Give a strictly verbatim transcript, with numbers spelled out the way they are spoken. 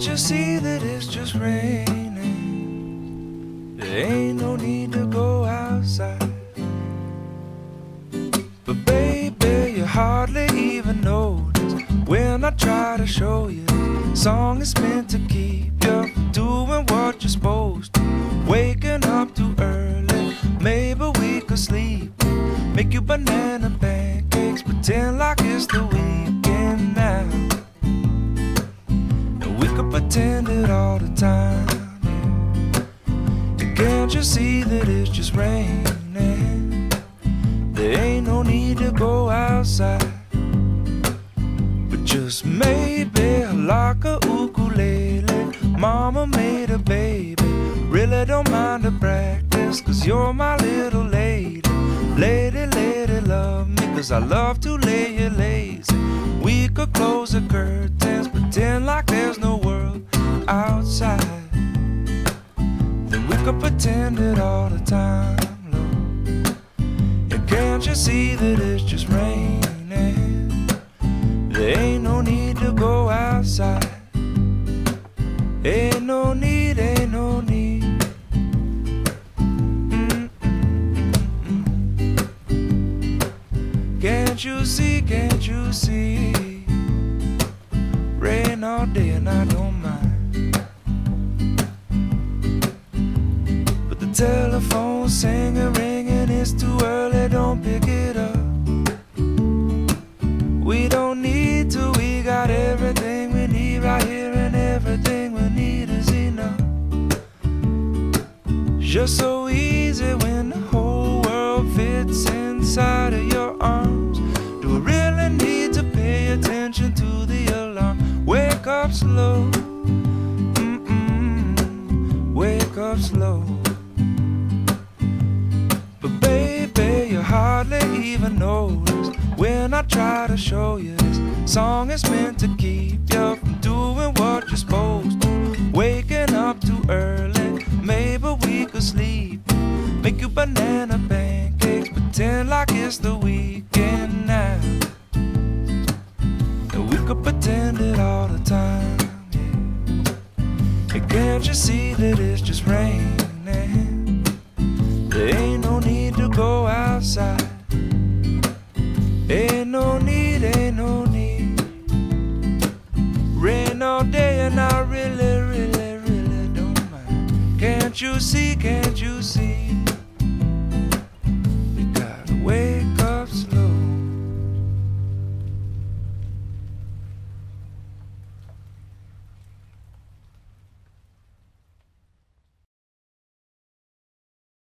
Can't you see that it's just raining? There ain't no need to go outside. But baby, you hardly even notice when I try to show you the song is meant to keep you from doing what you're supposed to. Waking up too early, maybe we could sleep. Make you banana pancakes, pretend like it's the weekend now. And we could pretend it all the time, yeah. And can't you see that it's just raining? There ain't no need to go outside. But just maybe like a ukulele, mama made a baby. Really don't mind the practice, cause you're my little lady. Lady, lady, love me, cause I love to lay you lazy. We could close the curtains, pretend like there's no world outside. Then we could pretend it all the time, Lord. And can't you see that it's just raining? There ain't no need to go outside. Ain't no need, ain't no need. Can't you see, can't you see? Rain all day and I don't mind. But the telephone's singing, ringing, it's too early, don't pick it up. We don't need to, we got everything we need right here, and everything we need is enough. Just so easy when the whole world fits inside of your arms. Do I really need to pay attention to the alarm? Wake up slow, mm-mm, wake up slow. But baby, you hardly even notice when I try to show you this song is meant to keep you from doing what you're supposed to. Waking up too early, maybe we could sleep. Make you banana pancakes, pretend like it's the weekend now. And we could pretend it all the time, yeah. And can't you see that it's just raining? There ain't no need to go outside. Ain't no need, ain't no need. Rain all day and I really, really, really don't mind. Can't you see, can't you see?